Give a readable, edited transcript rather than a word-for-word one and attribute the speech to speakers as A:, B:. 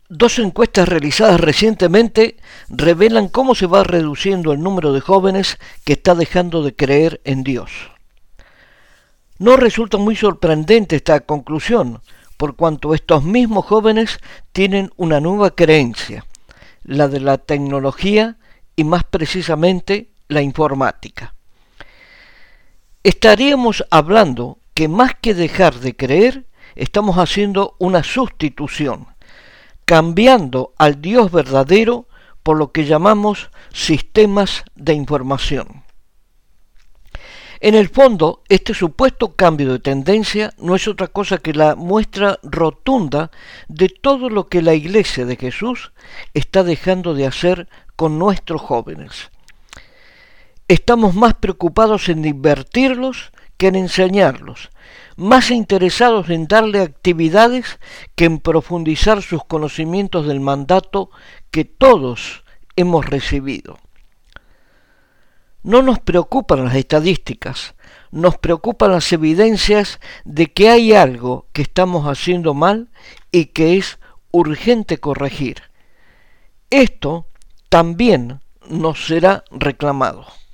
A: Dos encuestas realizadas recientemente revelan cómo se va reduciendo el número de jóvenes que está dejando de creer en Dios. No resulta muy sorprendente esta conclusión, por cuanto estos mismos jóvenes tienen una nueva creencia, la de la tecnología y más precisamente la informática. Estaríamos hablando que más que dejar de creer, estamos haciendo una sustitución, cambiando al Dios verdadero por lo que llamamos sistemas de información. En el fondo, este supuesto cambio de tendencia no es otra cosa que la muestra rotunda de todo lo que la Iglesia de Jesús está dejando de hacer con nuestros jóvenes. Estamos más preocupados en divertirlos que en enseñarlos, más interesados en darle actividades que en profundizar sus conocimientos del mandato que todos hemos recibido. No nos preocupan las estadísticas, nos preocupan las evidencias de que hay algo que estamos haciendo mal y que es urgente corregir. Esto también nos será reclamado.